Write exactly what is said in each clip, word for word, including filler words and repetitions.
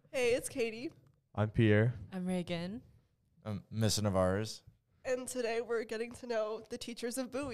Hey, it's Katie, I'm Pierre. I'm Reagan. Um, Miss Navarez. and today we're getting to know the teachers of Bowie.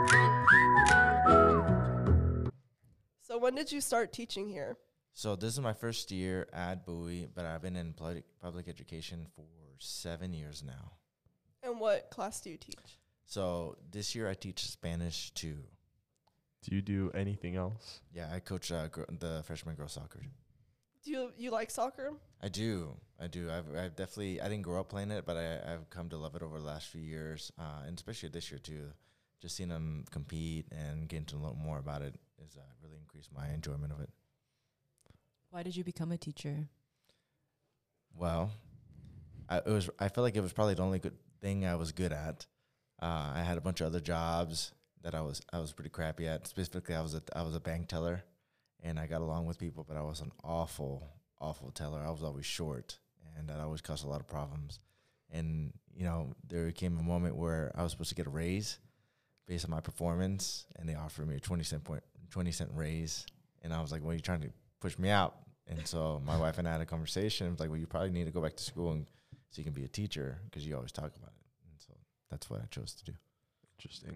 So when did you start teaching here? So this is my first year at Bowie, but I've been in public public education for seven years now. And what class do you teach? So this year I teach Spanish two. Do you do anything else? Yeah, I coach uh, gr- the freshman girls soccer. Do you you like soccer? I do, I do. I've, I've definitely, I didn't grow up playing it, but I, I've come to love it over the last few years, uh, and especially this year too. Just seeing them compete and getting to learn more about it has uh, really increased my enjoyment of it. Why did you become a teacher? Well, I, it was. I feel like it was probably the only good thing I was good at. Uh, I had a bunch of other jobs that I was I was pretty crappy at. Specifically, I was a I was a bank teller, and I got along with people, but I was an awful awful teller. I was always short, and that always caused a lot of problems. And you know, there came a moment where I was supposed to get a raise based on my performance, and they offered me a twenty cent point twenty cent raise, and I was like, "Well, you're trying to push me out." And so my wife and I had a conversation. I was like, well, you probably need to go back to school and so you can be a teacher because you always talk about it. And so that's what I chose to do. Interesting.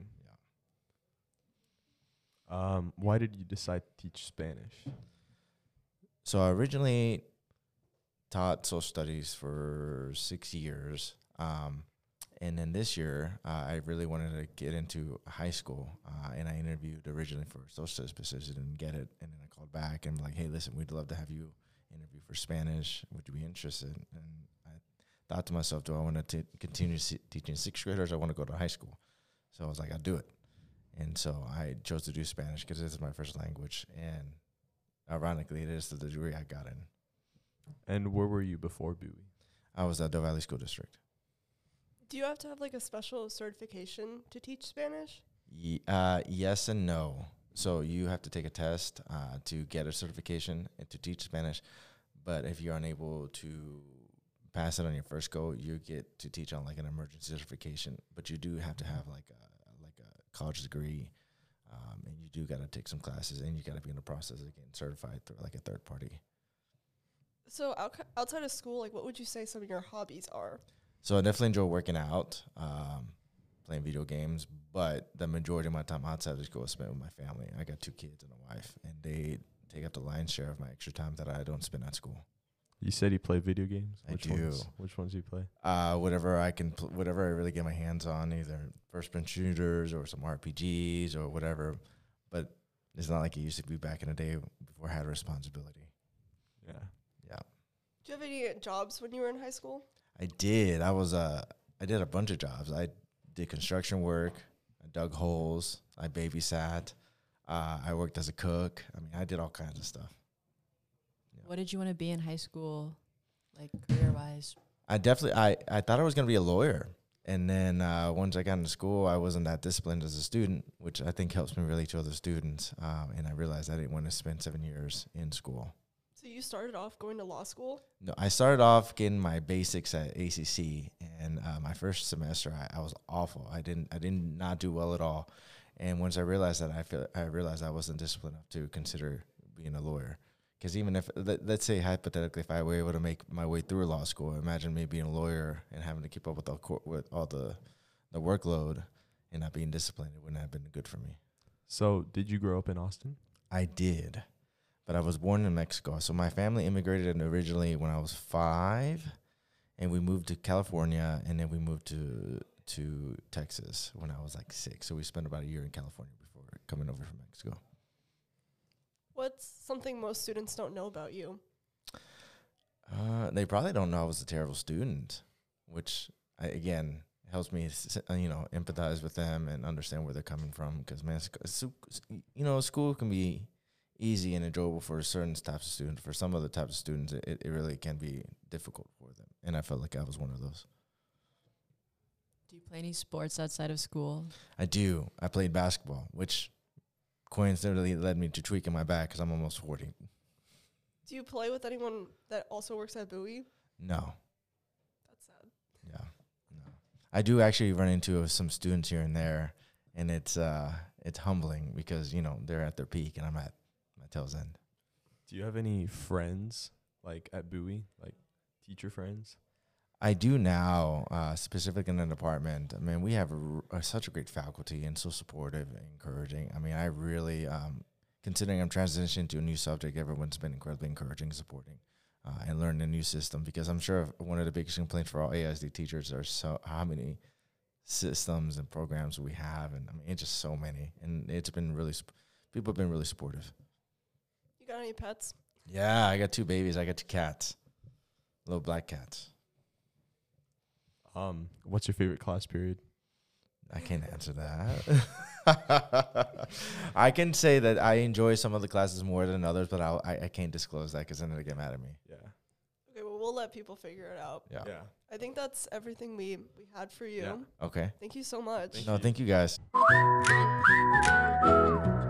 Yeah. Um, why did you decide to teach Spanish? So I originally taught social studies for six years. Um, and then this year, uh, I really wanted to get into high school. Uh, and I interviewed originally for social studies position, didn't get it. And then I called back and like, hey, listen, we'd love to have you interview for Spanish. Would you be interested? And I thought to myself, do I want to continue si- teaching sixth graders? I want to go to high school. So I was like, I'll do it. And so I chose to do Spanish because this is my first language. And ironically, it is the degree I got in. And where were you before Bowie? I was at Del Valley School District. Do you have to have like a special certification to teach Spanish? Ye- uh, yes and no. So you have to take a test uh, to get a certification and to teach Spanish. But if you're unable to pass it on your first go, you get to teach on like an emergency certification. But you do have to have like a like a college degree, um, and you do got to take some classes, and you got to be in the process of getting certified through like a third party. So ouc- outside of school, like what would you say some of your hobbies are? So I definitely enjoy working out, um, playing video games, but the majority of my time outside of school is spent with my family. I got two kids and a wife, and they take up the lion's share of my extra time that I don't spend at school. You said you play video games. I Which do. Ones, which ones do you play? Uh, whatever I can, pl- whatever I really get my hands on, either first-person shooters or some R P Gs or whatever. But it's not like it used to be back in the day before I had responsibility. Yeah. Do you have any jobs when you were in high school? I did. I was uh I did a bunch of jobs. I did construction work. I dug holes. I babysat. Uh, I worked as a cook. I mean, I did all kinds of stuff. Yeah. What did you want to be in high school, like career-wise? I definitely I I thought I was gonna be a lawyer, and then uh, once I got into school, I wasn't that disciplined as a student, which I think helps me relate to other students. Um, and I realized I didn't want to spend seven years in school. So you started off going to law school? No, I started off getting my basics at A C C, and uh, my first semester I, I was awful. I didn't I did not do well at all, and once I realized that, I feel I realized I wasn't disciplined enough to consider being a lawyer. Because even if let, let's say hypothetically, if I were able to make my way through law school, imagine me being a lawyer and having to keep up with all court, with all the the workload and not being disciplined. It wouldn't have been good for me. So, did you grow up in Austin? I did. But I was born in Mexico. So my family immigrated originally when I was five, and we moved to California, and then we moved to to Texas when I was like six. So we spent about a year in California before coming over from Mexico. What's something most students don't know about you? Uh, they probably don't know I was a terrible student, which, I, again, helps me, s- uh, you know, empathize with them and understand where they're coming from. Because, man, sc- su- s- you know, school can be easy and enjoyable for certain types of students. For some other types of students, it, it really can be difficult for them. And I felt like I was one of those. Do you play any sports outside of school? I do. I played basketball, which coincidentally led me to tweaking my back because I'm almost forty. Do you play with anyone that also works at Bowie? No. That's sad. Yeah. No. I do actually run into some students here and there, and it's uh it's humbling because, you know, they're at their peak and I'm at my tail's end. Do you have any friends like at Bowie, like teacher friends? I do now, uh, specifically in the department. I mean, we have a, r- a- such a great faculty and so supportive and encouraging. I mean, I really, um, considering I'm transitioning to a new subject, everyone's been incredibly encouraging and supporting uh, and learning a new system, because I'm sure one of the biggest complaints for all A S D teachers are so how many systems and programs we have. And I mean, it's just so many. And it's been really, sup- people have been really supportive. You got any pets? Yeah, I got two babies. I got two cats, little black cats. Um, what's your favorite class period? I can't answer that. I can say that I enjoy some of the classes more than others, but I'll, I I can't disclose that because then they'll get mad at me. Yeah. Okay, well, we'll let people figure it out. Yeah. Yeah. I think that's everything we, we had for you. Yeah. Okay. Thank you so much. Thank No, you. thank you guys.